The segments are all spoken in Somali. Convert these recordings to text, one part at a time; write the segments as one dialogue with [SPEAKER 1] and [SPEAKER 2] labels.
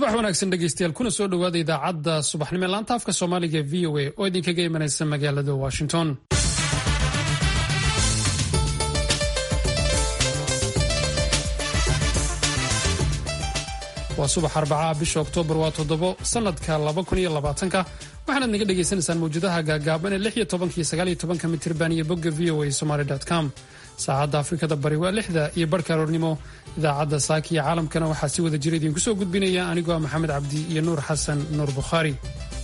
[SPEAKER 1] subax wanaagsan dhegeystayaal kuna soo dhowaada idaacadda subaxnimo ee laanta afka soomaaliga v o a oo idinkaga imanaysa magaalada Washington. waa subax Arbaca bisha Oktoobar waa 7 sanadka 2020 waxaad naga dhageysanaysaan mawjadaha gaagaaban ee 16 iyo 19 mitirban iyo bogga voasomali.com. saacadda Afrikada Bari waa 6 iyo barka aroornimo. idaacadda saaki iyo caalamkana waxaa si wada jira idinku soo gudbinaya anigoo Maxamed Cabdi iyo Nuur Xasan Nuur Bukhari.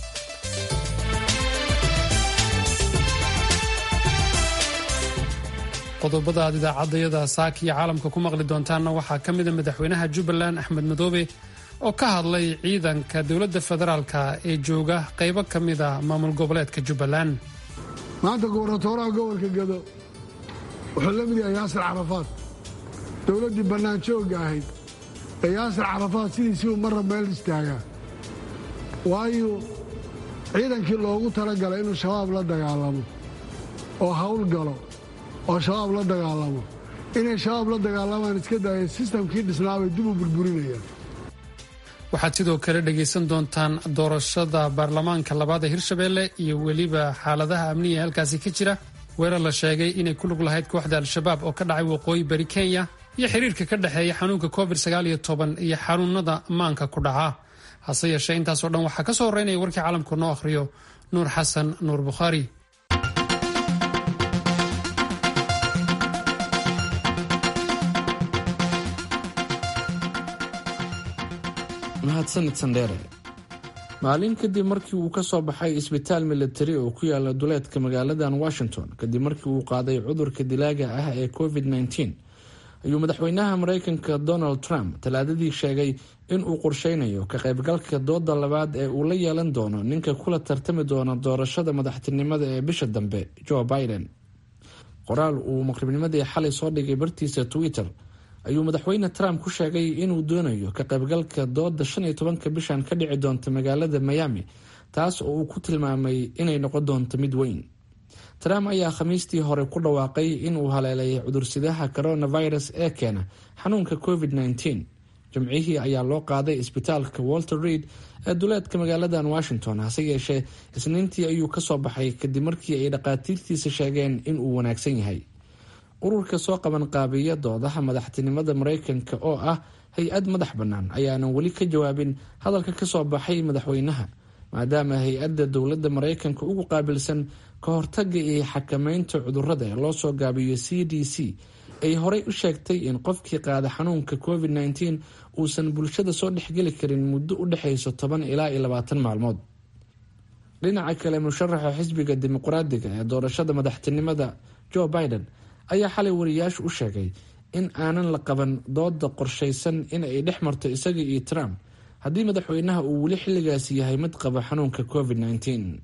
[SPEAKER 1] qodobada aad idaacadayada saaki iyo caalamka ku maqli doontaanna waxaa ka mid ah madaxweynaha Jubbaland Axmed Madoobe oo ka hadlay ciidanka dowladda federaalka ee jooga qaybo ka mid ah maamul goboleedka Jubbaland.
[SPEAKER 2] maanta gobernatooraha gobolka Gado wuxuu la mid yahay Yaasir Carafaad, dowladdii bannaan joogga ahayd ee Yaasir Carafaad sidiisii uu marra meel istaagaa, waayo ciidankii loogu talagalay inuu shabaab la dagaalamo oo hawl galo oo shabaab la dagaalamo inay shabaab la dagaalamaan iska daayeen sistamkii dhisnaabay dib u burburinayaan.
[SPEAKER 1] waxaad sidoo kale dhegaysan doontaan doorashada baarlamaanka labaad ee Hirshabeelle iyo weliba xaaladaha amniga halkaasi ka jira, weerar la sheegay inay ku lug lahayd kooxda Al-Shabaab oo ka dhacay waqooyi bari Kenya, iyo xiriirka ka dhexeeya xanuunka COVID-19 iyo xanuunada maanka ku dhaca. hase yeeshee intaasoo dhan waxaa ka soo horeynaya warkii caalamku noo akhriyo Nuur Xasan Nuur Bukhari.
[SPEAKER 3] mahadsanid Sandere. maalin kadib markii uu ka soo baxay isbitaal militari oo ku yaala duleedka magaaladan Washington kadib markii uu qaaday cudurka dilaaga ah ee COVID-19 ayuu madaxweynaha Mareykanka Donald Trump talaadadii sheegay in uu qorsheynayo ka qaybgalka dooda labaad ee uu la yeelan doono ninka kula tartami doona doorashada madaxtinimada ee bisha dambe Joe Biden. qoraal uu maqribnimadii xalay soo dhigay bartiisa Twitter ayuu madaxweyne Trump ku sheegay inuu doonayo ka qaybgalka dooda 15 bishan ka dhici doonta magaalada Miami, taas oo uu ku tilmaamay inay noqon doonto mid weyn. Trump ayaa khamiistii hore ku dhawaaqay inuu haleelay cudursidaha coronavirus ee keena xanuunka COVID-19. jimcihii ayaa loo qaaday isbitaalka Walter Reed ee duleedka magaaladan Washington, hase yeeshee Isniintii ayuu ka soo baxay kadib markii ay dhaqaatiirtiisa sheegeen inuu wanaagsan yahay. ururka soo qaban qaabiya doodaha madaxtinimada Mareykanka oo ah hay-ad madax bannaan ayaanan weli ka jawaabin hadalka ka soo baxay madaxweynaha, maadaama hay-adda dowladda Mareykanka ugu qaabilsan ka hortagga iyo xakameynta cudurrada ee loo soo gaabiyo CDC ay horey u sheegtay in qofkii qaada xanuunka COVID-19 uusan bulshada soo dhexgeli karin muddo u dhexaysa 10 ilaa 20 maalmood. dhinaca kale, musharaxa xisbiga dimuqraadiga ee doorashada madaxtinimada Joe Biden ayaa xalay wariyaashu u sheegay in aanan la qaban dooda qorshaysan in ay dhex marto isaga iyo Trump haddii madaxweynaha uu weli xilligaasi yahay mid qaba xanuunka COVID-19.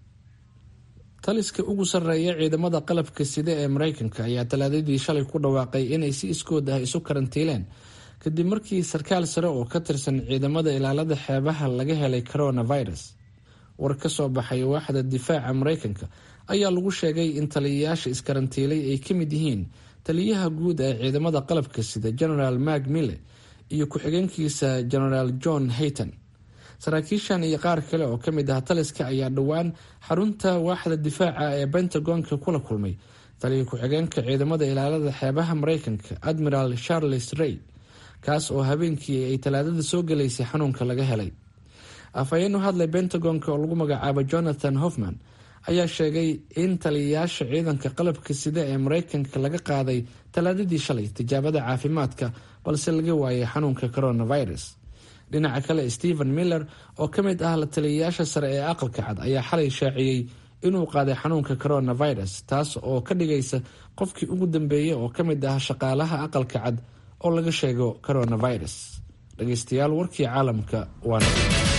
[SPEAKER 3] taliska ugu sarreeya ciidamada qalabka sida ee Mareykanka ayaa talaadadii shalay ku dhawaaqay inay si iskood ah isu karantiileen kadib markii sarkaal sare oo ka tirsan ciidamada ilaalada xeebaha laga helay coronavirus. war ka soo baxay waaxda difaaca Mareykanka ayaa lagu sheegay in taliyayaasha iskarantiilay ay ka mid yihiin taliyaha guud ee ciidamada qalabka sida General Mark Milley iyo ku-xigeenkiisa General John Hayton. saraakiishan iyo qaar kale oo ka mid ah taliska ayaa dhowaan xarunta waaxda difaaca ee Pentagonka kula kulmay taliya ku-xigeenka ciidamada ilaalada xeebaha Mareykanka Admiral Charles Reid, kaas oo habeenkii ay talaadada soo galaysay xanuunka laga helay. afhayeen u hadlay Pentagonka oo lagu magacaabo Jonathan Hoffman ayaa sheegay in taliyayaasha ciidanka qalabka sida ee Mareykanka laga qaaday talaadadii shalay tijaabada caafimaadka balse laga waayay xanuunka coronavirus. dhinaca kale, Stephen Miller oo ka mid ah la taliyayaasha sare ee aqalka cad ayaa xalay shaaciyey inuu qaaday xanuunka coronavirus, taas oo ka dhigaysa qofkii ugu dambeeyay oo ka mid ah shaqaalaha aqalka cad oo laga sheego coronavirus. dhageystayaal, warkii caalamka waana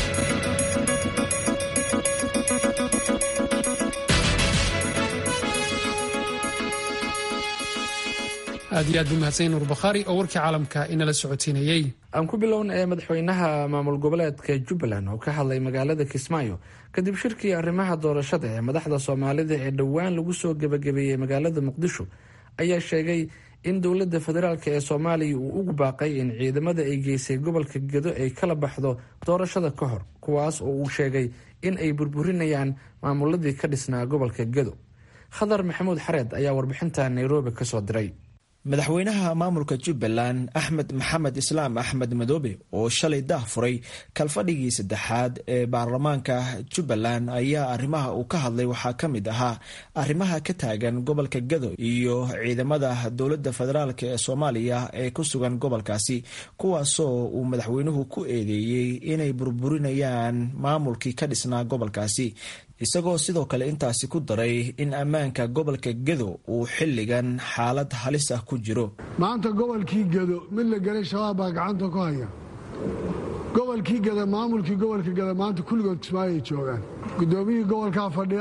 [SPEAKER 1] aad iyo aad buu mahadsan Nuur Bukhari oo warkii caalamka inala socotiinayay.
[SPEAKER 3] aan ku bilowna madaxweynaha maamul goboleedka Jubbaland oo ka hadlay magaalada Kismaayo kadib shirkii arrimaha doorashada ee madaxda Soomaalida ee dhowaan lagu soo gabagabeeyay magaalada Muqdisho ayaa sheegay in dowladda federaalk ee soomaaliya uu ugu baaqay in ciidamada ay geysay gobolka gedo ay kala baxdo doorashada ka hor, kuwaas oo uu sheegay in ay burburinayaan maamuladii ka dhisnaa gobolka gedo. khadar maxamuud xareed ayaa warbixinta nairobi ka soo diray.
[SPEAKER 4] madaxweynaha maamulka jubbaland axmed maxamed islaam axmed madoobe oo shalay daah furay kalfadhigii saddexaad ee baarlamaanka jubbaland ayaa arrimaha uu ka hadlay waxaa ka mid ahaa arrimaha ka taagan gobolka gedo iyo ciidamada dowladda federaalk ee soomaaliya ee ku sugan gobolkaasi, kuwaasoo uu madaxweynuhu ku eedeeyey inay burburinayaan maamulkii ka dhisnaa gobolkaasi, isagoo sidoo kale intaasi ku daray in ammaanka gobolka gedo uu xilligan xaalad halis ah ku jiro.
[SPEAKER 2] maanta gobolkii gedo mid la gelay shabaab baa gacanta ku haya. gobolkii geda, maamulkii gobolka geda maanta kulligood kismaayay joogaan. guddoomiyihii gobolkaa fadhiya,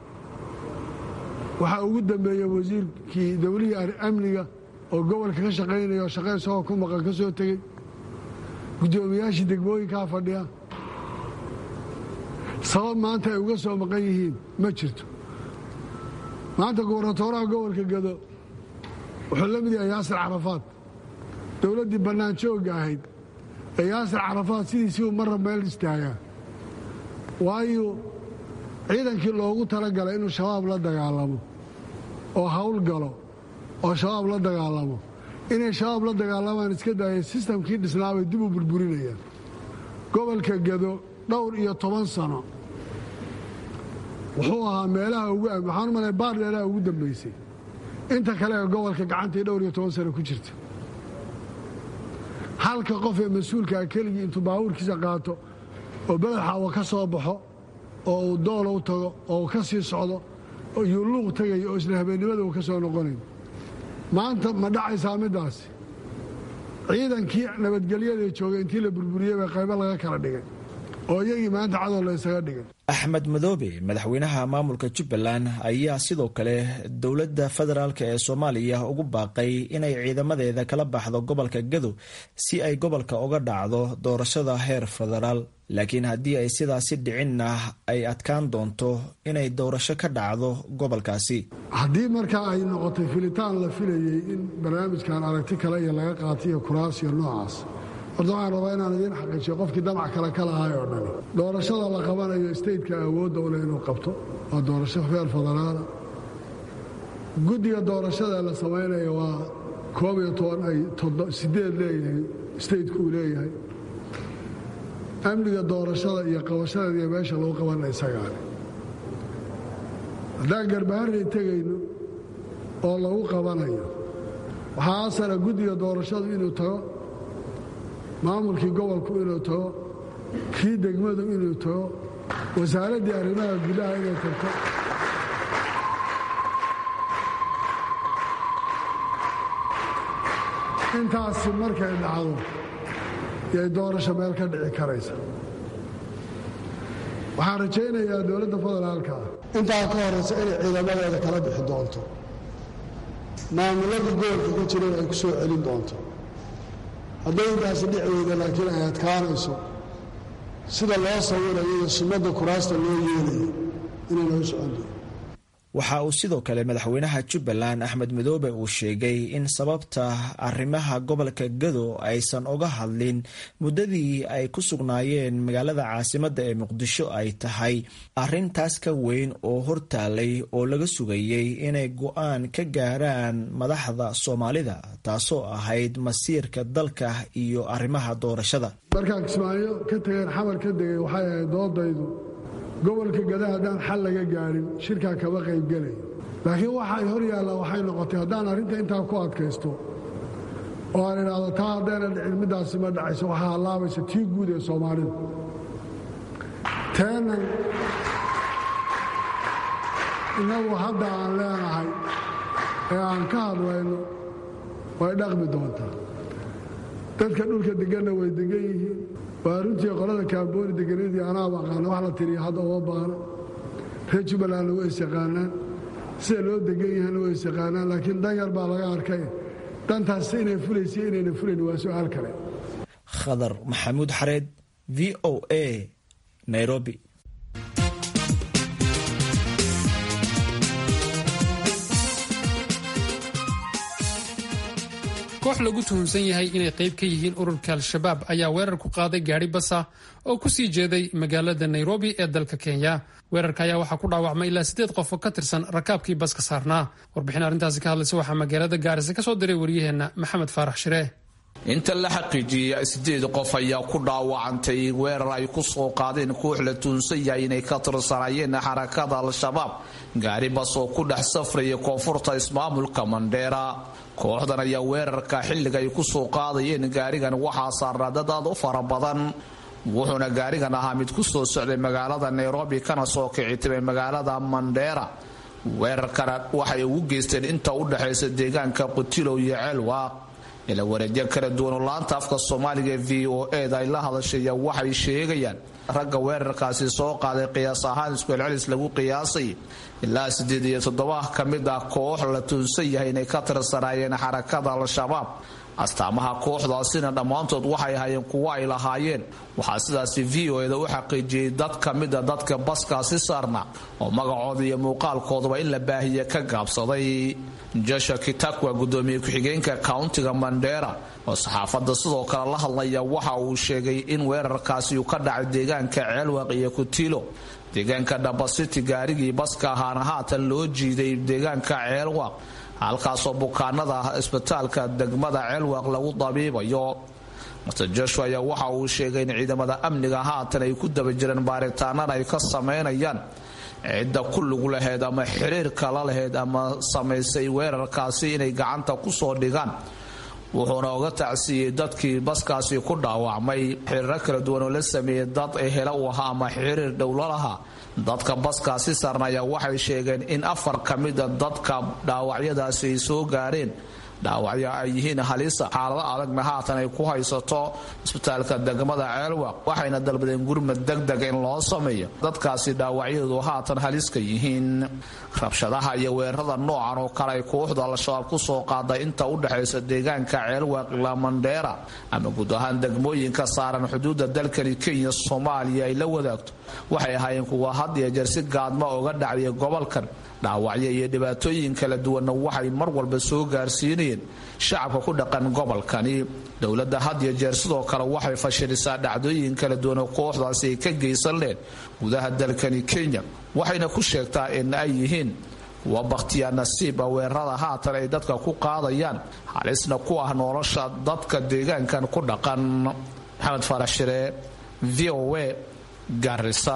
[SPEAKER 2] waxaa ugu dambeeya wasiirkii dowlihii amniga oo gobolka ka shaqaynaya oo shaqe isagoo ku maqan ka soo tegey. guddoomiyaashii degmooyinkaa fadhiya. sabab maanta ay uga soo maqan yihiin ma jirto. maanta gubernatooraha gobolka gedo wuxuu la mid yahay yaasir carafaad. dowladdii bannaan joogga ahayd ee yaasir carafaad sidiisii uu marra meel istaagaa. waayo ciidankii loogu talagalay inuu shabaab la dagaalamo oo hawl galo oo shabaab la dagaalamo, inay shabaab la dagaalamaan iska daayay sistamkii dhisnaabay dib u burburinayaan. gobolka gedo dhowr iyo 10 sano wuxuu ahaa meelaha waxaan u malay baardheeraha ugu dambaysay. inta kale ee gobolka gacantii dhowr iyo 10 sano ku jirta. halka qof ee mas-uulkaa keligii intuu baabuurkiisa qaato oo beledxaawa ka soo baxo oo uu doolow tago oo uu ka sii socdo oo yuuluuq tagayo oo isla habeennimada uu ka soo noqonayo. maanta ma dhacaysaa middaasi? ciidankii nabadgelyada joogay intii la burburiyey baa qaybo laga kala dhigay oo iyagii maanta cadow la isaga dhigay.
[SPEAKER 4] axmed madoobe madaxweynaha maamulka jubbaland ayaa sidoo kale dowladda federaalk ee soomaaliya ugu baaqay inay ciidamadeeda kala baxdo gobolka gedo si ay gobolka uga dhacdo doorashada heer federaal, laakiin haddii ay sidaasi dhicinna ay adkaan doonto inay doorasho ka dhacdo gobolkaasi.
[SPEAKER 2] haddii markaa ay noqotay filitaan la filayey in barnaamijkan aragti kale iyo laga qaatiyo kuraasiyo noocaas, horta waxaan rabaa inaan idiin xaqiijiyo qofkii damac kale ka lahay oo dhani doorashada la qabanayo stateka awoodda u leh inuu qabto waa doorasho heer federaala. guddiga doorashada la samaynayo waa 11 ay 8 leeyahay stateku uu leeyahay. amniga doorashada iyo qabashadeeda iyo meesha lagu qabana isagaale. haddaan garbaharray tegayno oo lagu qabanayo waxaa asala guddiga doorashadu inuu tago, maamulkii gobolku inuu tago, kii degmadu inuu tago, wasaaraddii arrimaha gudaha inay tagto. intaasi markay dhacdo yay doorasho meel ka dhici karaysa. waxaan rajaynayaa dowladda federaalka ah intaa ka horaysa inay ciidamadeeda kala bixi doonto, maamulada gobolka ku jiran ay ku soo celin doonto. hadday intaasi dhici weyda laakiin ay adkaanayso sida loo sawirayo iyo sunnada kuraasta loo yeelayo inay noo socon doon.
[SPEAKER 4] waxa uu sidoo kale madaxweynaha jubbaland axmed madoobe uu sheegay in sababta arrimaha gobolka gedo aysan uga hadlin muddadii ay ku sugnaayeen magaalada caasimadda ee muqdisho ay tahay arrintaas ka weyn oo hortaalay oo laga sugayey inay go'aan ka gaaraan madaxda soomaalida, taasoo ahayd masiirka dalka iyo arrimaha doorashada.
[SPEAKER 2] markaan kismaayo ka tageen xamar ka degay waxay ahayd doodaydu gobolka gada haddaan xal laga gaadhin shirkaa kama qaybgelayo. laakiin waxa ay hor yaallaa waxay noqotay haddaan arrinta intaa ku adkaysto oo aan idhaahdo taa haddayna dhicin middaasi ma dhacayso, waxaa hallaabaysa tii guud ee soomaalida. teenan innagu hadda aan leenahay ee aan ka hadlayno way dhaqmi doontaa. dadka dhulka deganna way degan yihiin. waa runtii qolada kaambooni deganeedii anaaba aqaana wax la tiriya hadda uma baahna. reer jubbalandna way isyaqaanaan, sida loo degan yahayna way isyaqaanaan, laakiin danyar baa laga arkay. dantaas inay fulaysa inayna fulayn waa su'aal kale.
[SPEAKER 4] khadar maxamuud xareed, v o a, Nairobi.
[SPEAKER 1] koox lagu tuhunsan yahay inay qayb ka yihiin ururka al-shabaab ayaa weerar ku qaaday gaadhi basa oo ku sii jeeday magaalada nairobi ee dalka kenya. weerarka ayaa waxaa ku dhaawacmay ilaa 8 qof oo ka tirsan rakaabkii baska saarnaa. warbixin arrintaasi ka hadlaysa waxaa magaalada gaarisa ka soo diray wariyaheenna maxamed faarax shiree.
[SPEAKER 5] inta la xaqiijiyay 8 qof ayaa ku dhaawacantay weerar ay ku soo qaadeen koox la tuhunsan yahay inay ka tirsanayeen xarakada al-shabaab gaari bas oo ku dhex safraya koonfurta ismaamulka Mandera. kooxdan ayaa weerarka xilliga ay ku soo qaadayeen gaarigan waxaa saarnaa dad aad u fara badan, wuxuuna gaarigan ahaa mid ku soo socday magaalada Nairobi kana soo kicitay magaalada Mandera. weerarkana waxay ugu geysteen inta u dhaxaysa deegaanka Qutilo iyo Ceelwaaq. ila wareejin kala duwan oo laanta afka Soomaaliga VOA ay la hadashay waxay sheegayaan ragga weerarkaasi soo qaaday qiyaas ahaan isku celcelis lagu qiyaasay ilaa 87 ka mid ah koox la tuhunsan yahay inay ka tirsanayeen xarakada al-shabaab. astaamaha kooxdaasina dhammaantood waxay hayeen kuwa ay lahaayeen. waxaa sidaasi VOA u xaqiijiyay dad ka mid ah dadka baskaasi saarna oo magacooda iyo muuqaalkoodaba in la baahiye ka gaabsaday. Joshua Kitakwa, gudoomiye ku-xigeenka countiga Mandera oo saxaafadda sidoo kale la hadlaya, waxa uu sheegay in weerarkaasi uu ka dhacay deegaanka Ceelwaaq iyo Kutilo. deegaanka Dabasiti gaarigii baska ahaana haatan loo jiiday deegaanka Ceelwaaq, halkaasoo bukaanada isbitaalka degmada Ceelwaaq lagu dabiibayo. Mr. Joshua ayaa waxa uu sheegay in ciidamada amniga haatan ay ku daba jireen baaritaanada ay ka sameynayaan cidda ku lug lahayd ama xiriirka la lahayd ama samaysay weerarkaasi inay gacanta ku soo dhigaan. wuxuuna uga tacsiyey dadkii baskaasi ku dhaawacmay. xiriiro kala duwan oo la sameeyey dad ehela u ahaa ama xiriir dhowlo lahaa dadka baskaasi saarnaya waxay sheegeen in 4 ka mid a dadka dhaawacyadaasi ay soo gaareen dhaawacyo ay yihiin halisa, xaalado adagna haatan ay ku haysato isbitaalka degmada Ceelwaaq. waxayna dalbadeen gurmad degdeg in loo sameeyo dadkaasi dhaawacyadu haatan haliska yihiin. rabshadaha iyo weerarada noocan oo kale ay kooxda al-shabaab ku soo qaaday inta u dhaxaysa deegaanka Ceelwaaq ilaa Mandera ama guud ahaan degmooyinka saaran xuduudda dalkani Kenya Soomaaliya ay la wadaagto waxay ahaayeen kuwa had iyo jeer si gaadma uga dhacaya gobolkan. dhaawacyo iyo dhibaatooyin kala duwanna waxay mar walba soo gaarsiinayeen shacabka ku dhaqan gobolkani. dowladda had iyo jeer sidoo kale waxay fashilisaa dhacdooyin kala duwan oo kooxdaasi ay ka geysan leen gudaha dalkani Kenya, waxayna ku sheegtaa in ay yihiin kuwa bakhtiyaa nasiiba weerarada haatan ay dadka ku qaadayaan halisna ku ah nolosha dadka deegaankan ku dhaqan. maxamed faarax shire, VOA, Garissa.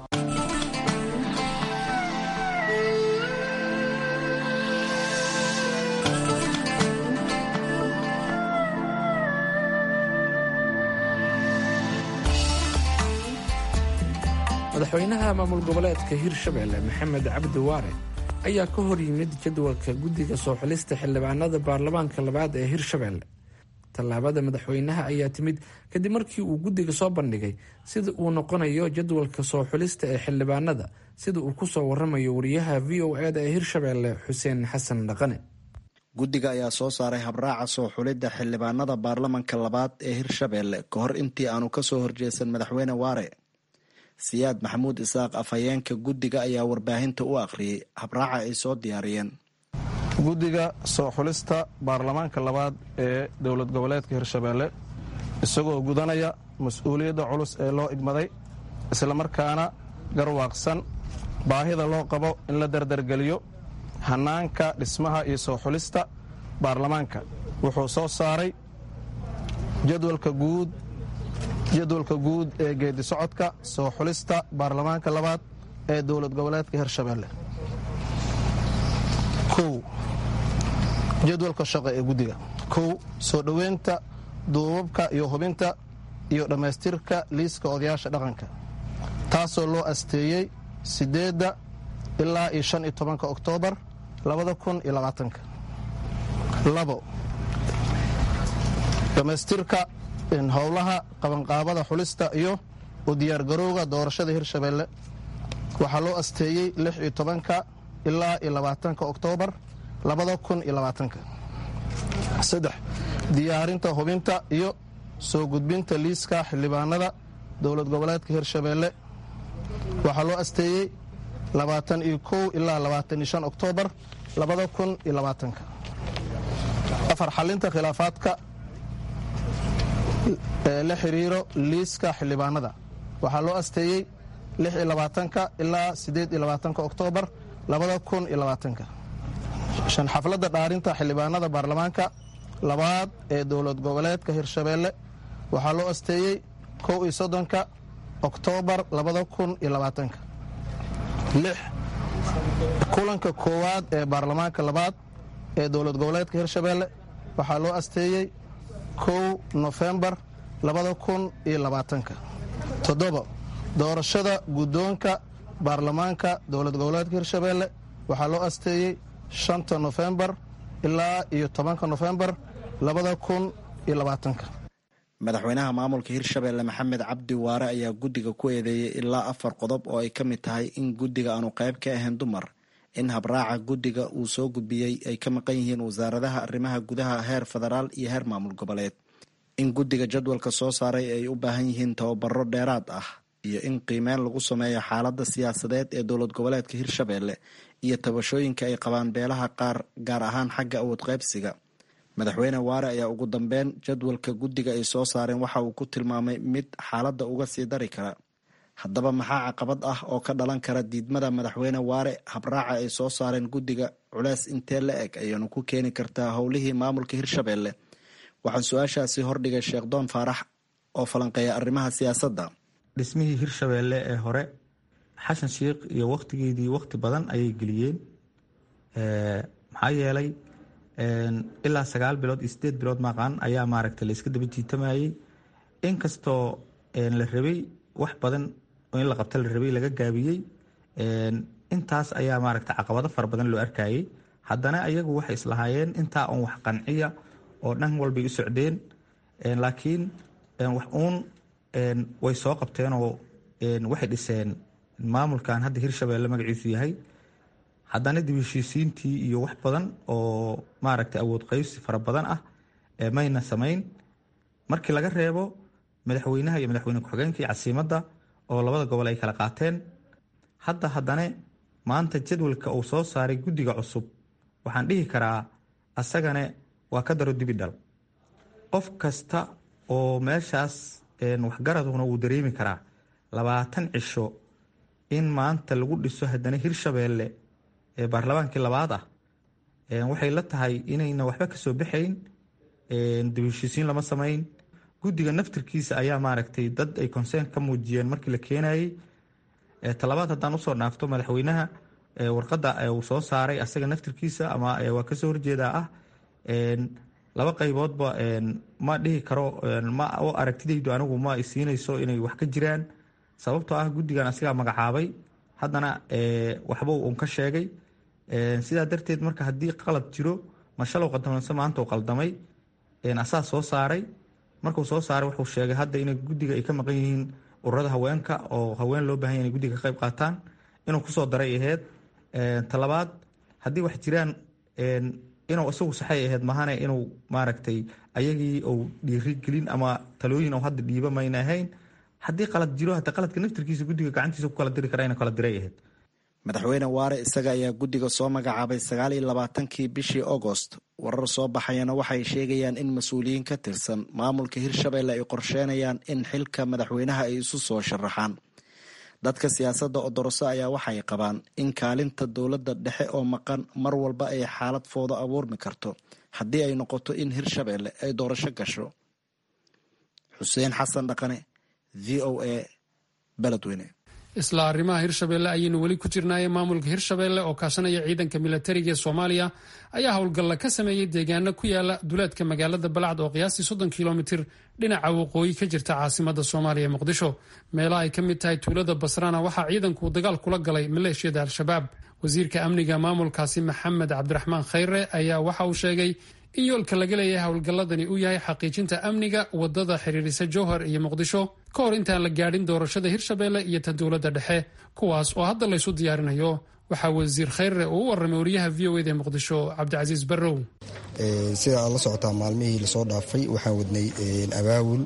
[SPEAKER 3] madaxweynaha maamul goboleedka hirshabelle maxamed cabdi waare ayaa ka hor yimid jadwalka guddiga soo xulista xildhibaanada baarlamaanka labaad ee hirshabelle. tallaabada madaxweynaha ayaa timid kadib markii uu guddiga soo bandhigay sida uu noqonayo jadwalka soo xulista ee xildhibaanada, sida uu ku soo waramayo wariyaha VOA-da ee hirshabelle xuseen xasan dhaqane.
[SPEAKER 6] guddiga ayaa soo saaray habraaca soo xulidda xildhibaanada baarlamanka labaad ee hirshabelle ka hor intii aanu kasoo horjeesan madaxweyne waare. siyaad maxamuud isaaq, afhayeenka guddiga, ayaa warbaahinta u akhriyey habraaca ay soo diyaariyeen.
[SPEAKER 7] guddiga soo xulista baarlamaanka labaad ee dowlad goboleedka hirshabelle isagoo gudanaya mas-uuliyadda culus ee loo igmaday, islamarkaana garwaaqsan baahida loo qabo in la dardargeliyo hanaanka dhismaha iyo soo xulista baarlamaanka, wuxuu soo saaray jadwalka guud ee geedi socodka soo xulista baarlamaanka labaad ee dowlad goboleedka hirshabelle. jadwalka shaqo ee guddiga: 1. soo dhoweynta duubabka iyo hubinta iyo dhammaystirka liiska odayaasha dhaqanka, taasoo loo asteeyey 8 ilaa 15 oktoobar 2020. 2. dhammaystirka howlaha qabanqaabada xulista iyo u diyaargarowga doorashada hirshabelle, waxaa loo asteeyey 16 ilaa 20 oktoobar 2020. 3. diyaarinta hubinta iyo soo gudbinta liiska xildhibaanada dowlad goboleedka hirshabelle, waxaa loo asteeyey 21 ilaa 25 oktoobar 2020. 4 xalinta khilaafaadka la xiriiro liiska xildhibaanada waxaa loo asteeyey 26 ilaa 28 oktoobar 2020. 5 xafladda dhaarinta xildhibaanada baarlamaanka labaad ee dowlad goboleedka Hirshabeelle waxaa loo asteeyey 31 oktoobar 2020. 6 kulanka koowaad ee baarlamaanka labaad ee dowlad goboleedka Hirshabeelle waxaa loo asteeyey 1 Nofembar 2020. 7 doorashada guddoonka baarlamaanka dowlad goboleedka Hirshabeelle waxaa loo asteeyey 5 Nofembar ilaa 10 Nofembar 2020.
[SPEAKER 6] madaxweynaha maamulka Hirshabeelle Maxamed Cabdi Waare ayaa guddiga ku eedeeyey ilaa 4 qodob oo ay ka mid tahay in guddiga aanu qayb ka ahayn dumar, in habraaca guddiga uu soo gudbiyey ay ka maqan yihiin wasaaradaha arrimaha gudaha heer federaal iyo heer maamul goboleed, in guddiga jadwalka soo saaray ay u baahan yihiin tababaro dheeraad ah, iyo in qiimeyn lagu sameeyo xaaladda siyaasadeed ee dowlad goboleedka Hirshabeelle iyo tabashooyinka ay qabaan beelaha qaar, gaar ahaan xagga awood qaybsiga. madaxweyne Waare ayaa ugu dambeyn jadwalka guddiga ay soo saareen waxa uu ku tilmaamay mid xaaladda uga sii dari kara. haddaba maxaa caqabad ah oo ka dhalan kara diidmada madaxweyne Waare habraaca ay soo saareen guddiga? culeys intee la eg ayaynu ku keeni kartaa howlihii maamulka Hirshabeelle? waxaan su-aashaasi hordhigay Sheekh Doon Faarax oo falanqeeya arrimaha siyaasadda.
[SPEAKER 8] dhismihii Hirshabeelle ee hore xasan sheekh iyo waqtigeedii waqti badan ayay geliyeen. maxaa yeelay ilaa 9 bilood iyo 8 bilood maqan ayaa maaragtay la iska daba jiitamayay. inkastoo la rabay wax badan oo in la qabto la rabay laga gaabiyey, intaas ayaa maaragtay caqabado fara badan loo arkayay. haddana ayagu waxay islahaayeen intaa on wax qanciya oo dhan walbay u socdeen, laakiin wax uun way soo qabteen oo waxay dhiseen maamulkan hadda Hirshabeelle magaciisu yahay. haddana dib u heshiisiintii iyo wax badan oo maaragtay awood qaybsi fara badan ah mayna samayn. markii laga reebo madaxweynaha iyo madaxweyne ku-xigeenka iyo casiimadda oo labada gobol ay kala qaateen. haddana maanta jadwalka uu soo saaray guddiga cusub waxaan dhihi karaa asagana waa ka daro dibidhal. qof kasta oo meeshaas waxgaraduna wuu dareemi karaa 20 cisho in maanta lagu dhiso haddana Hirshabeelle ee baarlamaankii labaad ah. waxay la tahay inayna waxba ka soo baxayn. dib u heshiisiin lama samayn. guddiga naftirkiisa ayaa maaragtay dad ay concern ka muujiyeen markii la keenayay. talabaad haddaan usoo dhaafto madaxweynaha warqadda uu soo saaray asaga naftirkiisa ama waa kasoo horjeedaa ah. 2 qayboodba ma dhihi karo, ma aragtidaydu anigu ma isiinayso inay wax ka jiraan, sababtoo ah guddigan asigaa magacaabay, haddana waxba uun ka sheegay. sidaa darteed marka haddii qalad jiro ma shalow qadamanse maanta uu qaldamay. asaa soo saaray. markuu soo saaray wuxuu sheegay hadda inay guddiga ay ka maqan yihiin ururada haweenka oo haween loo baahan yahay inay guddiga ka qayb qaataan, inuu kusoo daray ahayd. talabaad haddii wax jiraan inuu isagu saxay ahayd mahane inuu maaragtay ayagii uu dhiirigelin ama talooyin hadda dhiiba mayna ahayn. haddii qalad jiro hata qaladka naftirkiisa guddiga gacantiisa ku kala diri kara ina kala diray ahayd.
[SPEAKER 6] madaxweyne Waare isaga ayaa guddiga soo magacaabay 29 bishii Agost. warar soo baxayana waxay sheegayaan in mas-uuliyiin ka tirsan maamulka Hirshabeelle ay qorsheenayaan in xilka madaxweynaha ay isu soo sharaxaan. dadka siyaasadda odoroso ayaa waxay qabaan in kaalinta dowladda dhexe oo maqan mar walba ay xaalad foodo abuurmi karto haddii ay noqoto in Hirshabeelle ay doorasho gasho. Xuseen Xasan Dhaqane, VOA, Beledweyne.
[SPEAKER 1] isla arrimaha Hirshabeelle ayaynu weli ku jirnaaye. maamulka Hirshabeelle oo kaashanaya ciidanka militariga ee Soomaaliya ayaa howlgalla ka sameeyey deegaano ku yaala duleedka magaalada Balcad oo qiyaastii 30 kilomitir dhinaca waqooyi ka jirta caasimadda Soomaaliya Muqdisho. meelaha ay ka mid tahay tuulada Basrana waxaa ciidanku dagaal kula galay maleeshiyada Al-Shabaab. wasiirka amniga maamulkaasi Maxamed Cabdiraxmaan Khayre ayaa waxa uu sheegay in yoolka laga leeyahay howlgalladani uu yahay xaqiijinta amniga wadada xiriirisa Jowhar iyo Muqdisho ka hor intaan la gaadhin doorashada Hirshabeelle iyo tan dowladda dhexe, kuwaas oo hadda laysu diyaarinayo. waxaa wasiir Khayre uu u warramay wariyaha VOA ee Muqdisho Cabdicasiis Barrow.
[SPEAKER 9] sida aad la socotaa maalmihii lasoo dhaafay waxaan wadnay abaabul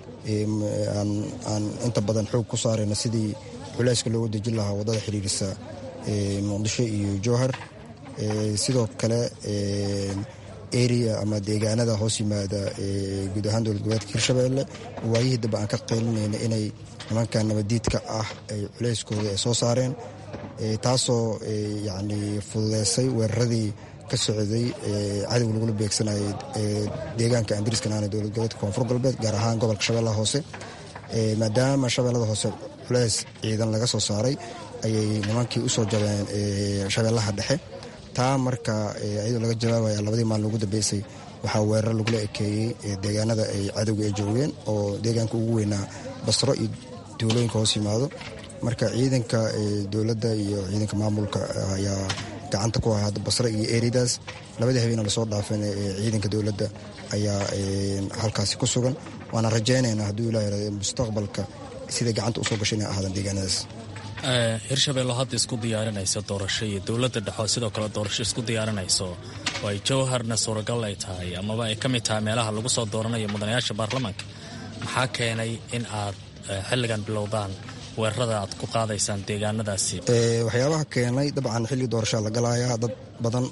[SPEAKER 9] aan inta badan xoog ku saarayna sidii culayska loogu dejin lahaa wadada xiriirisa Muqdisho iyo Jowhar. sidoo kale area ama deegaanada hoos yimaada guud ahaan dowlad goboleedka hirshabelle waayihii dambe aan ka qeylinayna inay nimanka nabadiidka ah ay culeyskooda ay soo saareen taasoo yacni fududeysay weeraradii ka socday cadow lagula beegsanayay deegaanka andiriskanaana dowlad goboleedka koonfur galbeed gaar ahaan gobolka shabeellaha hoose maadaama shabeellada hoose culeys ciidan laga soo saaray ayay nimankii usoo jabeen shabeellaha dhexe taa marka iyadoo laga jawaabaya labadii maalin ugu dambeysay waxaa weerar lagula ekeeyey deegaanada ay cadowga ay joogeen oo deegaanka ugu weynaa basro iyo duulooyinka hoos yimaado marka ciidanka dowladda iyo ciidanka maamulka ayaa gacanta ku ahaa basre iyo eridaas labadii habeena lasoo dhaafeen ciidanka dowladda ayaa halkaasi ku sugan waana rajaynaynaa hadduu ilaa yaraado mustaqbalka siday gacanta usoo gashay inay ahaadaan deegaanadaas
[SPEAKER 10] hirshabelle hadda isku diyaarinayso doorasho iyo dowladda dhexoo sidoo kale doorasho isku diyaarinayso oo ay jowharna suuragal ay tahay amaba ay ka mid tahay meelaha lagu soo dooranayo mudanayaasha baarlamaanka maxaa keenay in aad xilligan bilowdaan weerarada aad ku qaadaysaan deegaanadaasi
[SPEAKER 9] waxyaabaha keenay dabcan xilli doorashaa la galayaa dad badan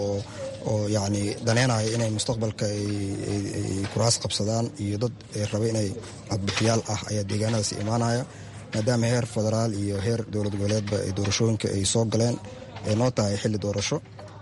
[SPEAKER 9] oo yacni daneynaya inay mustaqbalka ay kuraas qabsadaan iyo dad raba inay codbixiyaal ah ayaa deegaanadaasi imaanaya maadaama heer federaal iyo heer dowlad goboleedba ay doorashooyinka ay soo galeen ay noo tahay xilli doorasho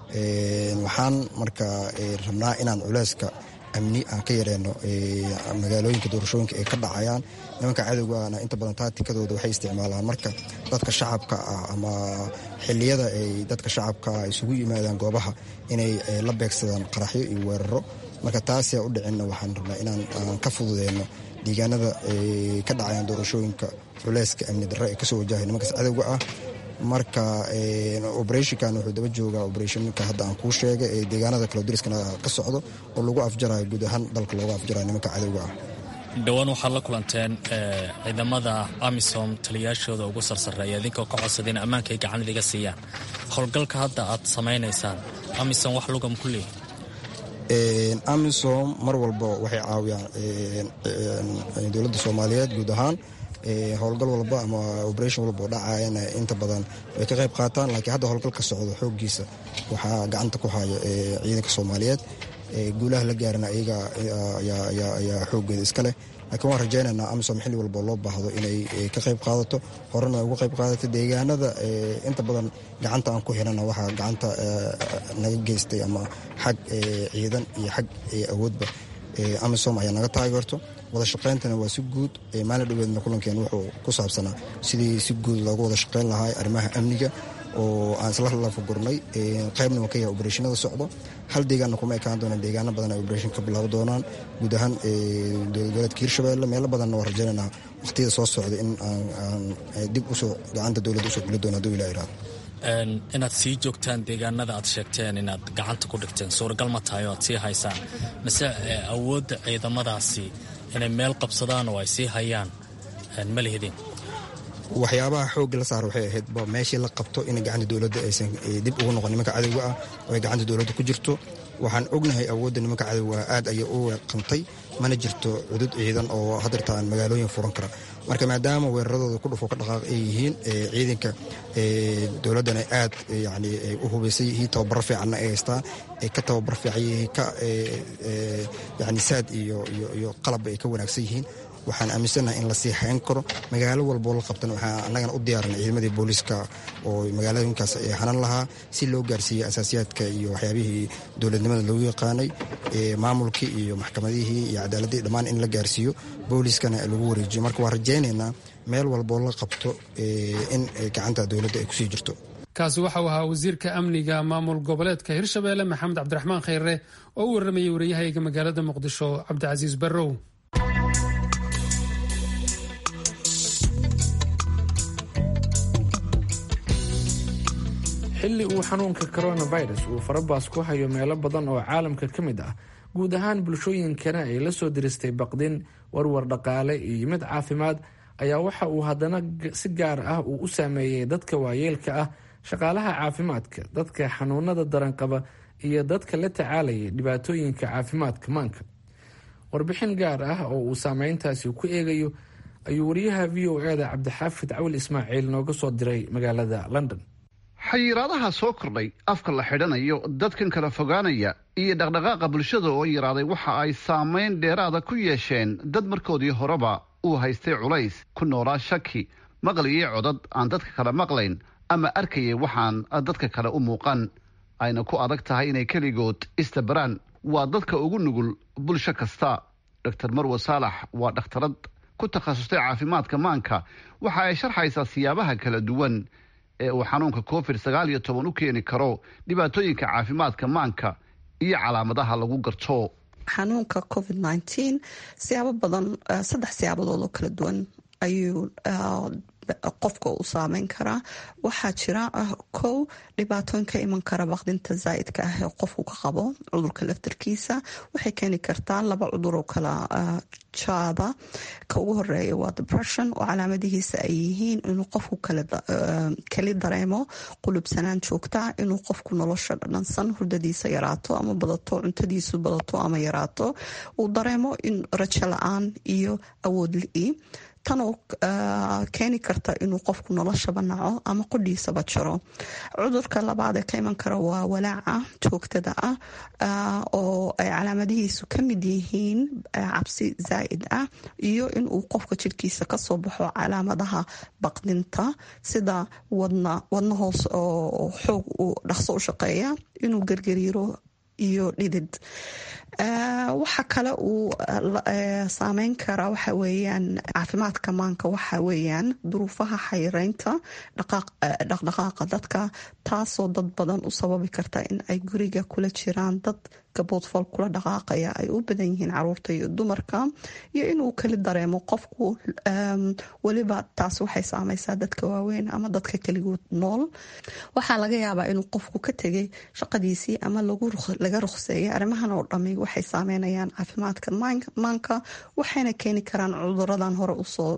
[SPEAKER 9] waxaan marka rabnaa inaan culeyska amni aan ka yareyno magaalooyinka doorashooyinka ay ka dhacayaan nimanka cadowgaana inta badan taatikadooda waxay isticmaalaan marka dadka shacabka ah ama xiliyada ay dadka shacabka ah isugu yimaadaan goobaha inay la beegsadaan qaraxyo iyo weeraro marka taasiaa u dhicinna waxaan rabnaa inaan ka fududeyno deegaanada ka dhacayaan doorashooyinka culeyska amni darre ee kasoo wajahay nimankaas cadowga ah marka oberethonkan wuxuu daba joogaa oberethonka hadda aan kuu sheegay ee deegaanada kale dariskana ka socdo oo lagu afjarayo guud ahaan dalka looga afjarayo nimanka cadowga ah
[SPEAKER 10] dhowaan waxaad la kulanteen ciidamada amisom taliyaashooda ugu sarsareeya idinkoo ka codsaday in ammaanka ay gacan idiga siiyaan howlgalka hadda aad samaynaysaan amisom wax lugam ku leeyahy
[SPEAKER 9] amisom mar walba waxay caawiyaan dowladda soomaaliyeed guud ahaan howlgal walba ama oberation walba oo dhacayana inta badan way ka qayb qaataan laakiin hadda howlgalka socdo xooggiisa waxaa gacanta ku haya ciidanka soomaaliyeed guulaha la gaarana iyaga ayaa xooggeeda iska leh laakiin waan rajaynaynaa amisom xilli walba loo baahdo inay ka qayb qaadato horena ay uga qayb qaadato deegaanada inta badan gacanta aan ku xirana waxaa gacanta naga geystay ama xag ciidan iyo xag awoodba amisom ayaa naga taageerto wada shaqayntana waa si guud maalin dhoweedna kulankeena wuxuu ku saabsanaa sidii si guud loogu wada shaqayn lahaa arrimaha amniga oo aan isla lafagurnay qaybna waa ka yahay obereshinada socdo hal deegaanna kuma ekaan doonaan deegaano badan ay obereshin ka bilaabi doonaan guud ahaan dowlad goboleedka hirshabelle meelo badanna waa rajaynaynaa waqtiyada soo socda in aan dib usoo gacanta dowladda usoo geli doono hadduu ilaa iraado
[SPEAKER 10] inaad sii joogtaan deegaanada aad sheegteen inaad gacanta ku dhigteen suuragal ma tahay oo aad sii haysaan mise awoodda ciidamadaasi inay meel qabsadaan oo ay sii hayaan ma lihidin
[SPEAKER 9] waxyaabaha xoogga la saara waxay ahayd meeshii la qabto in gacanta dowladda aysan dib ugu noqon nimanka cadowga ah oo ay gacanta dowladda ku jirto waxaan ognahay awoodda nimanka cadowga aad ayay u weeqantay mana jirto cudud ciidan oo hadeertaan magaalooyin furan kara marka maadaama weeraradooda ku dhufo ka dhaqaaq ay yihiin ciidanka dowladdana aad yani ay u hubaysay yihiin tababaro fiicanna ay haystaan ay ka tababar fiican yihiin ka yani saad iyo qalabba ay ka wanaagsan yihiin waxaan aaminsanahay in lasii hayn karo magaalo walboo la qabtan waxaa annagana u diyaarinay ciidamadii booliiska oo magaalooyinkaas ay hanan lahaa si loo gaarsiiyey asaasiyaadka iyo waxyaabihii dowladnimada lagu yaqaanay maamulkii iyo maxkamadihii iyo cadaaladii dhammaan in la gaarsiiyo booliiskana lagu wareejiyo marka waan rajaynaynaa meel walboo la qabto in gacanta dowladda ay kusii jirto
[SPEAKER 1] kaasi waxau ahaa wasiirka amniga maamul goboleedka hirshabelle maxamed cabdiraxmaan khayre oo u warramayay wariyahayga magaalada muqdisho cabdicasiis barrow.
[SPEAKER 3] xilli uu xanuunka coronavirus uu farabaas ku hayo meelo badan oo caalamka ka mid ah guud ahaan bulshooyinkana ay la soo diristay baqdin warwar dhaqaale iyo mid caafimaad ayaa waxa uu haddana si gaar ah uu u saameeyey dadka waayeelka ah shaqaalaha caafimaadka dadka xanuunada daran qaba iyo dadka la tacaalaya dhibaatooyinka caafimaadka maanka. warbixin gaar ah oo uu saameyntaasi ku eegayo ayuu wariyaha v o e da cabdixaafid cawil ismaaciil nooga soo diray magaalada London.
[SPEAKER 11] xayiraadaha soo kordhay, afka la xidhanayo, dadkan kala fogaanaya iyo dhaqdhaqaaqa bulshada oo yaraaday waxa ay saamayn dheeraada ku yeesheen dad markoodii horeba uu haystay culays, ku noolaa shaki, maqlayay codad aan dadka kale maqlayn ama arkayay waxaan dadka kale u muuqan, ayna ku adag tahay inay keligood istabaraan. waa dadka ugu nugul bulsho kasta. dr marwe saalax waa dhakhtarad ku takhasustay caafimaadka maanka. waxa ay sharxaysaa siyaabaha kala duwan ee uu xanuunka covid-19 u keeni karo dhibaatooyinka caafimaadka maanka iyo calaamadaha lagu garto.
[SPEAKER 12] xanuunka covid-19 siyaabo badan, 3 siyaabadood oo kala duwan ayuu qofka u saameyn karaa. waxaa jira kow dhibaatooyin ka iman kara baqdinta zaa'idka ah ee qofku ka qabo cudurka laftarkiisa. waxay keeni kartaa 2 cudur oo kala jaada. ka ugu horeeya waa depression oo calaamadihiisa ay yihiin inuu qofku kali dareemo qulubsanaan joogta, inuu qofku nolosha dhadhansan, hurdadiisa yaraato ama badato, cuntadiisu badato ama yaraato, uu dareemo in rajo la-aan iyo awood li-i. tan oo keeni karta inuu qofku noloshaba naco ama qodhiisaba jaro. cudurka labaad ee ka iman kara waa walaaca joogtada ah oo ay calaamadihiisu ka mid yihiin cabsi zaa'id ah iyo inuu qofka jirkiisa kasoo baxo calaamadaha baqdinta sida wadna hoos oo xoog uu dhaqso u shaqeeya, inuu gergariiro iyo dhidid. waxa kale uu saameyn karaa waxa weeyaan caafimaadka maanka, waxa weeyaan duruufaha xayiraynta dhaqdhaqaaqa dadka, taasoo dad badan u sababi karta in ay guriga kula jiraan dad gaboodfal kula dhaqaaqaya ay u badan yihiin caruurta iyo dumarka, iyo inuu kali dareemo qofku. weliba taas waxay saameysaa dadka waaweyn ama dadka keligood nool. waxaa laga yaabaa inuu qofku ka tegay shaqadiisii ama laga ruqseeyay. arrimahan oo dhami waxay saameynayaan caafimaadka maanka, waxayna keeni karaan cuduradan hore usoo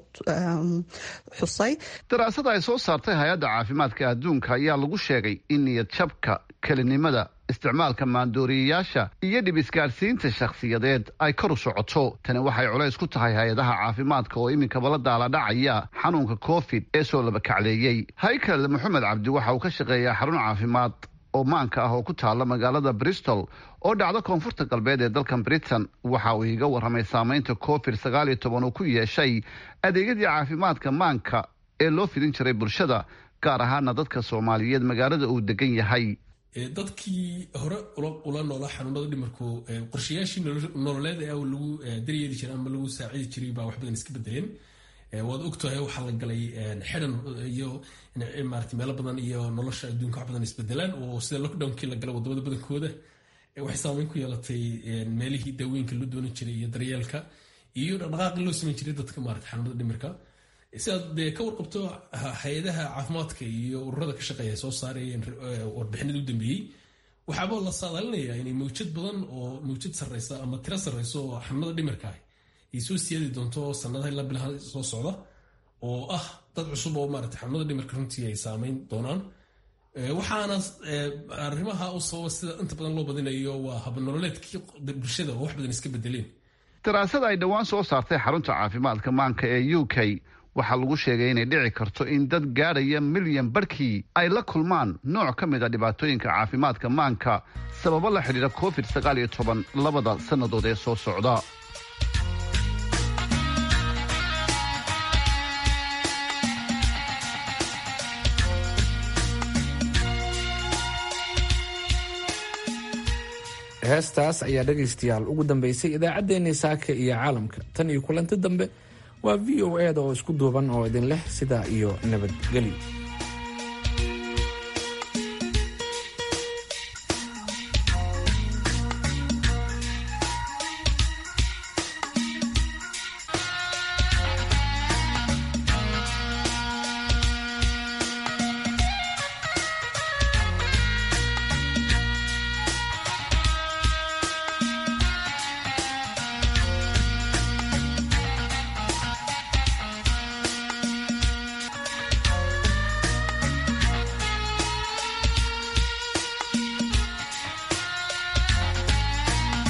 [SPEAKER 12] xusay.
[SPEAKER 11] daraasada ay soo saartay hay-adda caafimaadka adduunka ayaa lagu sheegay in niyad jabka, kelinimada, isticmaalka maandooriyayaasha iyo dhib isgaadhsiinta shakhsiyadeed ay kor u socoto. tani waxay culays ku tahay hay-adaha caafimaadka oo iminkaba la daaladhacaya xanuunka covid ee soo labakacleeyey. haykal maxamed cabdi waxa uu ka shaqeeyaa xarun caafimaad oo maanka ah oo ku taalla magaalada Bristol oo dhacda koonfurta galbeed ee dalkan Britain. waxa uu iga warramay saamaynta covid-19 uu ku yeeshay adeegyadii caafimaadka maanka ee loo fidin jiray bulshada, gaar ahaana dadka Soomaaliyeed magaalada uu degan yahay.
[SPEAKER 13] dadkii hore ula noolaa xanuunada dhimarku qorshayaashii nololeed ee lagu daryeeli jiray ama lagu saacidi jiray baa wax badan iska bedeleen. waad ogtahay waxaa la galay xidhan iyo maaragtay meelo badan iyo nolosha adduunka wax badan isbedelaan, oo sida lockdownkii la galay wadamada badankooda waxay saameyn ku yeelatay meelihii daawooyinka loo doonan jiray iyo daryeelka iyo dhaqdhaqaaqii loo samayn jiray dadka maaragtay xanuunada dhimirka. sidaad dee ka warqabto hay-adaha caafimaadka iyo ururada ka shaqeeya soo saarayeen warbixinada u dambeeyey, waxaaba la saadaalinayaa inay mawjad badan oo mawjad sarreysa ama tiro sarreysa oo xanuunada dhimirka ah ay soo siyaadi doonto sanadaha ilaa bilaha soo socda, oo ah dad cusub oo maaragtay xanuunada dhimirka runtii ay saameyn doonaan. waxaana arrimaha u sababa sida inta badan loo badinayo waa habnololeedkii bulshada oo wax badan iska bedeleen.
[SPEAKER 11] daraasada ay dhowaan soo saartay xarunta caafimaadka maanka ee UK waxaa lagu sheegay inay dhici karto in dad gaadhaya milyan barhkii ay la kulmaan nooc ka mid a dhibaatooyinka caafimaadka maanka sababo la xidhiidha covid-19 labada sannadood ee soo socda.
[SPEAKER 3] heestaas ayaa dhegaystayaal ugu dambeysay idaacaddeenii saaka iyo caalamka. tan iyo kulanti dambe waa v o e da oo isku duuban oo idin leh sidaa iyo nabadgelyo.